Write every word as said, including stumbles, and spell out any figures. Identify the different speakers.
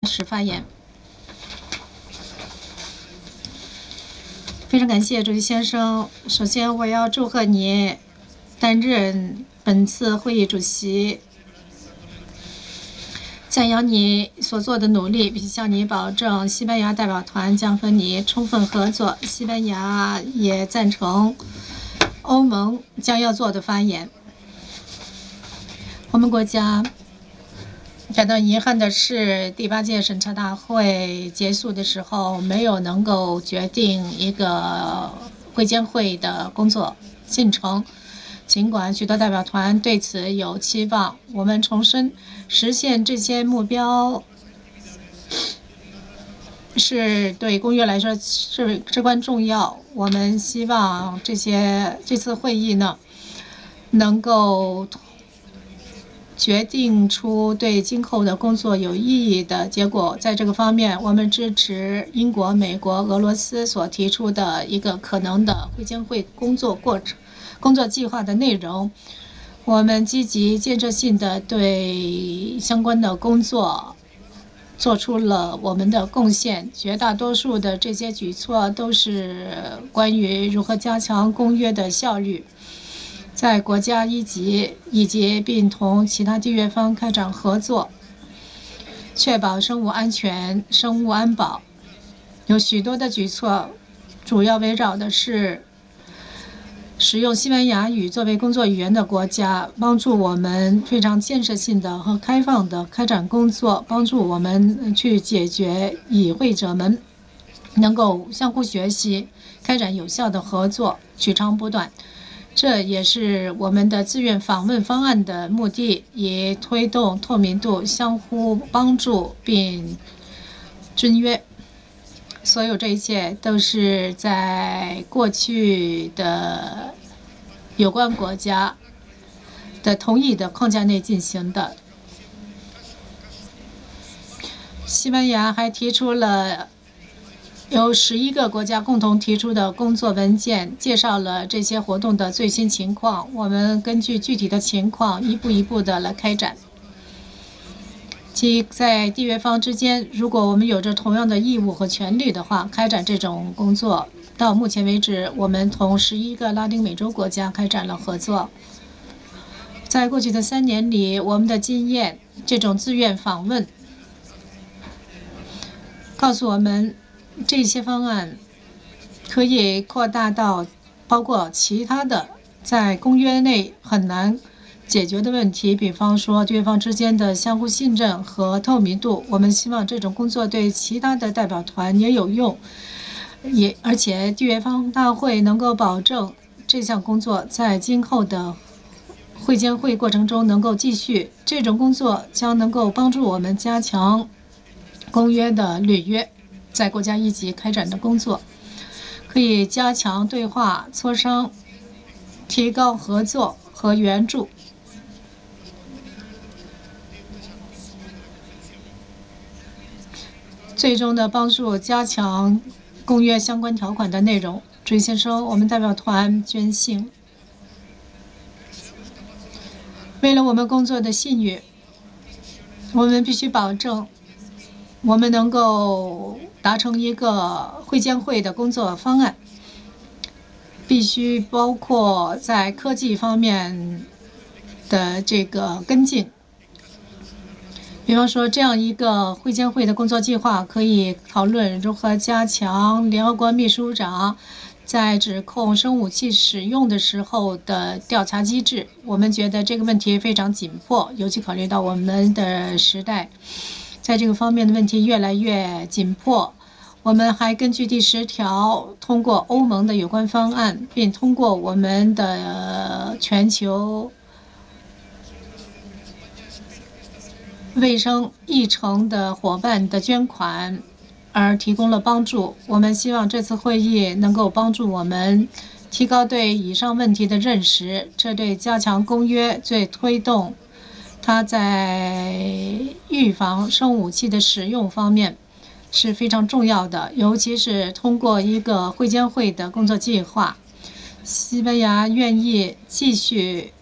Speaker 1: 始发言。非常感谢主席先生。首先，我要祝贺你担任本次会议主席，赞扬你所做的努力，并向你保证，西班牙代表团将和你充分合作。西班牙也赞成欧盟将要做的发言。我们国家感到遗憾的是，第八届审查大会结束的时候，没有能够决定一个会监会的工作进程。尽管许多代表团对此有期望，我们重申，实现这些目标是对公约来说是至关重要。我们希望这些这次会议呢，能够决定出对今后的工作有意义的结果。在这个方面，我们支持英国、美国、俄罗斯所提出的一个可能的会监会工作过程、工作计划的内容。我们积极建设性的对相关的工作做出了我们的贡献。绝大多数的这些举措都是关于如何加强公约的效率，在国家一级以及并同其他缔约方开展合作，确保生物安全、生物安保。有许多的举措主要围绕的是使用西班牙语作为工作语言的国家，帮助我们非常建设性的和开放的开展工作，帮助我们去解决与会者们能够相互学习，开展有效的合作，取长补短。这也是我们的自愿访问方案的目的，以推动透明度、相互帮助并遵约。所有这一切都是在过去的有关国家的同意的框架内进行的。西班牙还提出了由十一个国家共同提出的工作文件，介绍了这些活动的最新情况。我们根据具体的情况一步一步的来开展。即在缔约方之间，如果我们有着同样的义务和权利的话，开展这种工作。到目前为止，我们同十一个拉丁美洲国家开展了合作。在过去的三年里，我们的经验，这种自愿访问告诉我们，这些方案可以扩大到包括其他的在公约内很难解决的问题，比方说对方之间的相互信任和透明度。我们希望这种工作对其他的代表团也有用，也而且缔约方大会能够保证这项工作在今后的会监会过程中能够继续。这种工作将能够帮助我们加强公约的履约，在国家一级开展的工作，可以加强对话磋商，提高合作和援助。最终的帮助加强公约相关条款的内容。主席先生，我们代表团坚信，为了我们工作的信誉，我们必须保证我们能够达成一个会监会的工作方案，必须包括在科技方面的这个跟进。比方说，这样一个会监会的工作计划可以讨论如何加强联合国秘书长在指控生武器使用的时候的调查机制。我们觉得这个问题非常紧迫，尤其考虑到我们的时代，在这个方面的问题越来越紧迫。我们还根据第十条通过欧盟的有关方案，并通过我们的全球卫生议程的伙伴的捐款而提供了帮助。我们希望这次会议能够帮助我们提高对以上问题的认识，这对加强公约、对推动它在预防生武器的使用方面是非常重要的，尤其是通过一个会监会的工作计划。西班牙愿意继续